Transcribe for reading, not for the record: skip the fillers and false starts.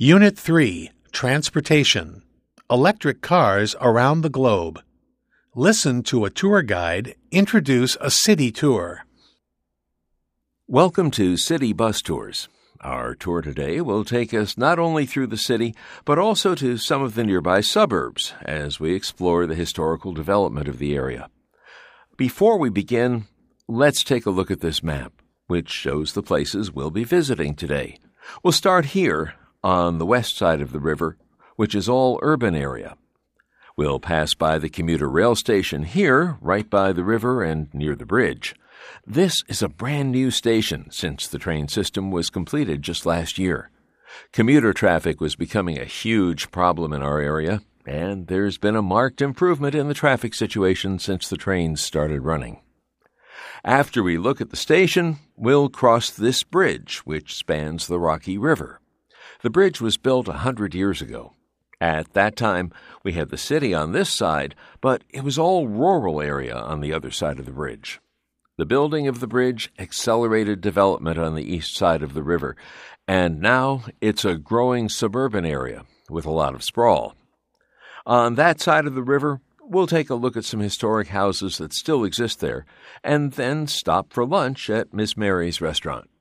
Unit 3, Transportation. Electric cars around the globe. Listen to a tour guide introduce a city tour. Welcome to City Bus Tours. Our tour today will take us not only through the city, but also to some of the nearby suburbs as we explore the historical development of the area. Before we begin, let's take a look at this map, which shows the places we'll be visiting today. We'll start here on the west side of the river, which is all urban area. We'll pass by the commuter rail station here, right by the river and near the bridge. This is a brand new station since the train system was completed just last year. Commuter traffic was becoming a huge problem in our area, and there's been a marked improvement in the traffic situation since the trains started running. After we look at the station, we'll cross this bridge, which spans the Rocky River. The bridge was built 100 years ago. At that time, we had the city on this side, but it was all rural area on the other side of the bridge. The building of the bridge accelerated development on the east side of the river, and now it's a growing suburban area with a lot of sprawl. On that side of the river, we'll take a look at some historic houses that still exist there, and then stop for lunch at Miss Mary's restaurant.